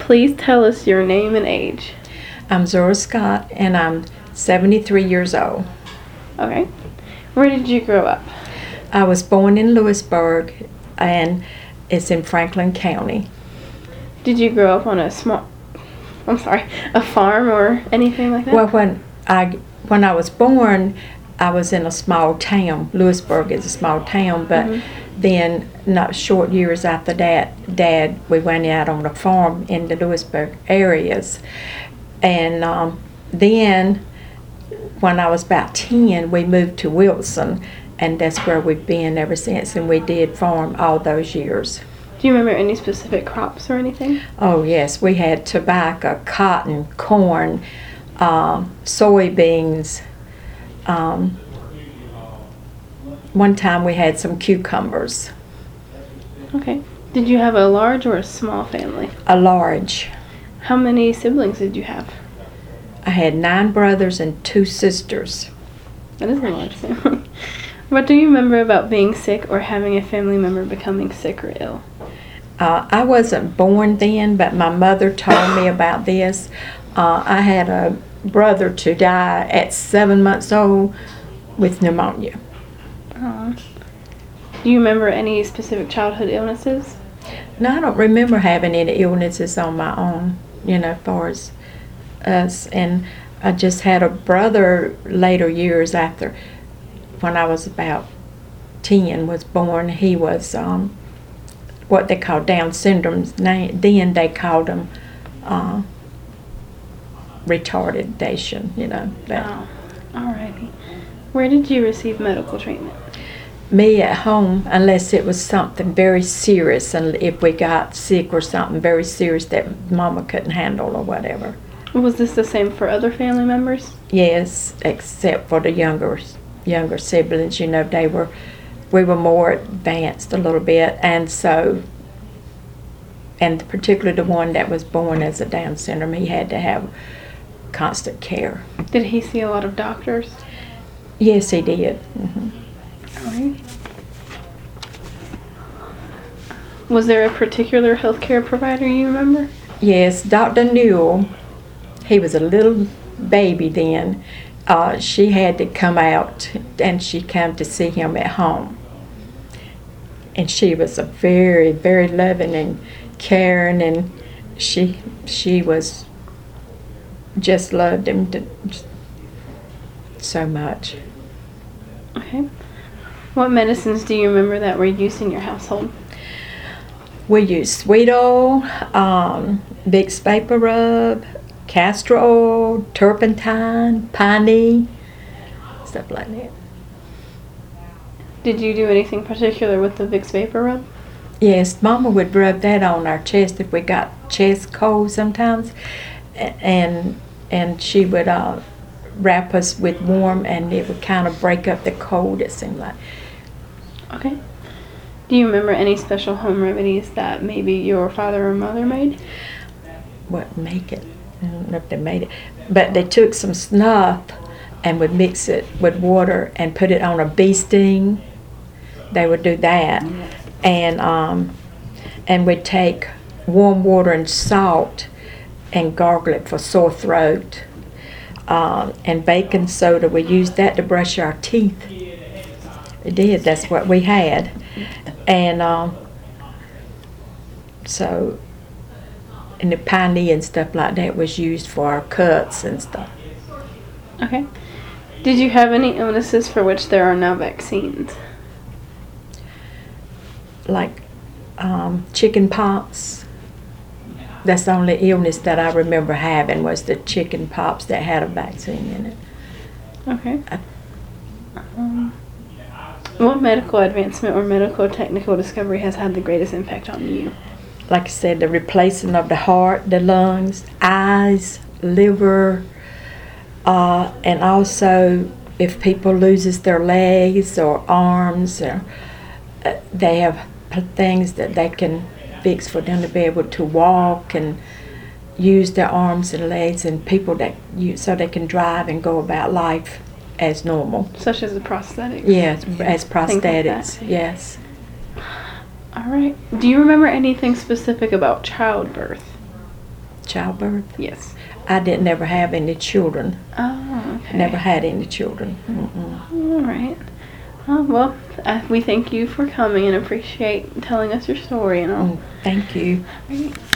Please tell us your name and age. I'm Zora Scott, and I'm 73 years old. Okay. Where did you grow up? I was born in Lewisburg, and it's in Franklin County. Did you grow up on a farm or anything like that? Well, when I was born, I was in a small town. Lewisburg is a small town, but then not short years after that, we went out on a farm in the Lewisburg areas. And then when I was about 10, we moved to Wilson, and that's where we've been ever since, and we did farm all those years. Do you remember any specific crops or anything? Oh, yes. We had tobacco, cotton, corn, soybeans. One time we had some cucumbers. Okay. Did you have a large or a small family? A large. How many siblings did you have? I had 9 brothers and 2 sisters. That is a large family. What do you remember about being sick or having a family member becoming sick or ill? I wasn't born then, but my mother told me about this. I had a brother to die at 7 months old with pneumonia. Do you remember any specific childhood illnesses? No, I don't remember having any illnesses on my own, as far as us. And I just had a brother later years after, when I was about 10, was born. He was what they call Down syndrome. Then they called him retardation, Oh, alrighty. Where did you receive medical treatment? Me at home, unless it was something very serious, and if we got sick or something very serious that Mama couldn't handle or whatever. Was this the same for other family members? Yes, except for the younger siblings. We were more advanced a little bit, and particularly the one that was born as a Down syndrome, he had to have constant care. Did he see a lot of doctors? Yes, he did. Mm-hmm. Alright. Was there a particular healthcare provider you remember? Yes, Dr. Newell. He was a little baby then. She had to come out, and she came to see him at home. And she was a very, very loving and caring, and she was just loved him so much. Okay. What medicines do you remember that were used in your household? We used sweet oil, Vicks Vapor Rub, castor oil, turpentine, piney, stuff like that. Did you do anything particular with the Vicks Vapor Rub? Yes, Mama would rub that on our chest if we got chest cold sometimes, and she would wrap us with warm, and it would kind of break up the cold, it seemed like. Okay. Do you remember any special home remedies that maybe your father or mother made? What make it? I don't know if they made it, but they took some snuff and would mix it with water and put it on a bee sting. They would do that, and we'd take warm water and salt and gargle it for sore throat. And baking soda, we used that to brush our teeth. It did. That's what we had, and and the piney and stuff like that was used for our cuts and stuff. Okay. Did you have any illnesses for which there are no vaccines? Like chicken pox. That's the only illness that I remember having, was the chicken pox that had a vaccine in it. Okay. What medical advancement or medical technical discovery has had the greatest impact on you? Like I said, the replacing of the heart, the lungs, eyes, liver, and also if people loses their legs or arms, or they have things that they can fix for them to be able to walk and use their arms and legs, and people so they can drive and go about life as normal. Such as the prosthetics? Yes, as prosthetics, like yes. All right. Do you remember anything specific about childbirth? childbirth. Yes. I didn't never have any children. Oh, okay. Never had any children. All right. Well, we thank you for coming and appreciate telling us your story and all. Thank you. Right.